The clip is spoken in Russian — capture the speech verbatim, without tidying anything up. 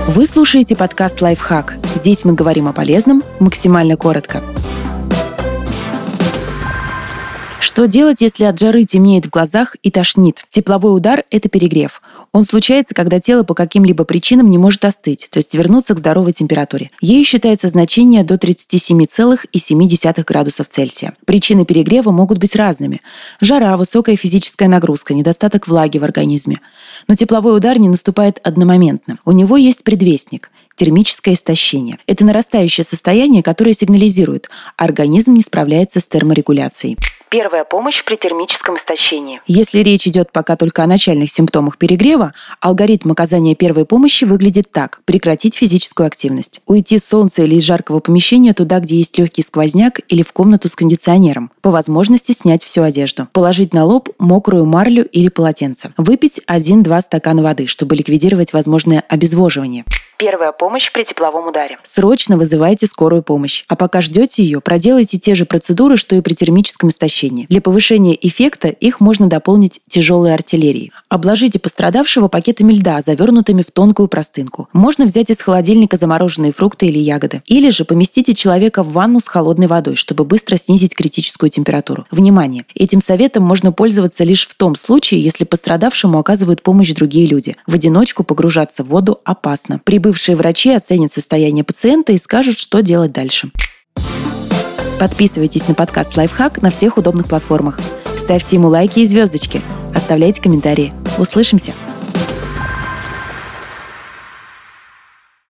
Вы слушаете подкаст «Лайфхак». Здесь мы говорим о полезном максимально коротко. Что делать, если от жары темнеет в глазах и тошнит? Тепловой удар – это перегрев. Он случается, когда тело по каким-либо причинам не может остыть, то есть вернуться к здоровой температуре. Ею считаются значения до тридцать семь целых семь десятых градусов Цельсия. Причины перегрева могут быть разными. Жара, высокая физическая нагрузка, недостаток влаги в организме. Но тепловой удар не наступает одномоментно. У него есть предвестник – термическое истощение. Это нарастающее состояние, которое сигнализирует – организм не справляется с терморегуляцией. Первая помощь при термическом истощении. Если речь идет пока только о начальных симптомах перегрева, алгоритм оказания первой помощи выглядит так. Прекратить физическую активность. Уйти с солнца или из жаркого помещения туда, где есть легкий сквозняк, или в комнату с кондиционером. По возможности снять всю одежду. Положить на лоб мокрую марлю или полотенце. Выпить один-два стакана воды, чтобы ликвидировать возможное обезвоживание. Первая помощь при тепловом ударе. Срочно вызывайте скорую помощь. А пока ждете ее, проделайте те же процедуры, что и при термическом истощении. Для повышения эффекта их можно дополнить тяжелой артиллерией. Обложите пострадавшего пакетами льда, завернутыми в тонкую простынку. Можно взять из холодильника замороженные фрукты или ягоды. Или же поместите человека в ванну с холодной водой, чтобы быстро снизить критическую температуру. Внимание! Этим советом можно пользоваться лишь в том случае, если пострадавшему оказывают помощь другие люди. В одиночку погружаться в воду опасно. Прибывшие врачи оценят состояние пациента и скажут, что делать дальше. Подписывайтесь на подкаст «Лайфхак» на всех удобных платформах. Ставьте ему лайки и звездочки. Оставляйте комментарии. Услышимся!